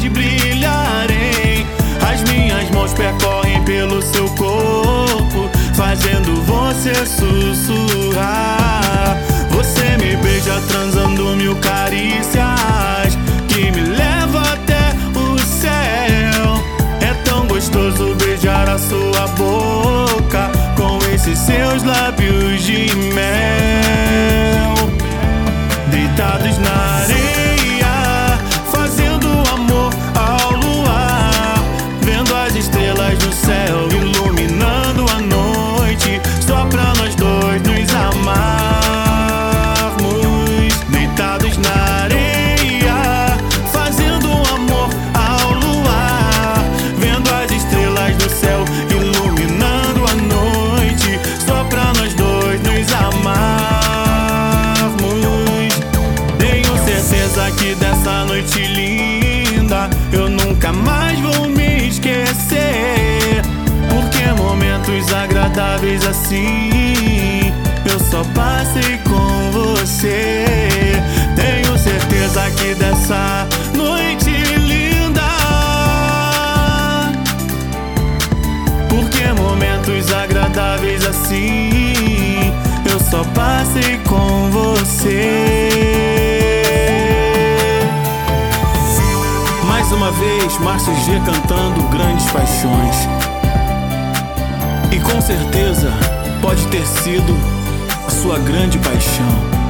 de brilharem. As minhas mãos percorrem pelo seu corpo, fazendo você sussurrar. Você me beija transando mil carícias, que me leva até o céu. É tão gostoso beijar a sua boca com esses seus lábios de mel. Deitados na areia, fazendo amor ao luar, vendo as estrelas do céu iluminando a noite, só pra nós dois nos amarmos. Deitados na areia, fazendo amor ao luar, vendo as estrelas do céu iluminando a noite, só pra nós dois nos amarmos. Tenho certeza que dessa noite linda eu nunca mais vou me esquecer, porque momentos agradáveis assim eu só passei com você. Tenho certeza que dessa noite linda, porque momentos agradáveis assim eu só passei com você. Mais uma vez, Márcio G cantando Grandes Paixões. E com certeza pode ter sido a sua grande paixão.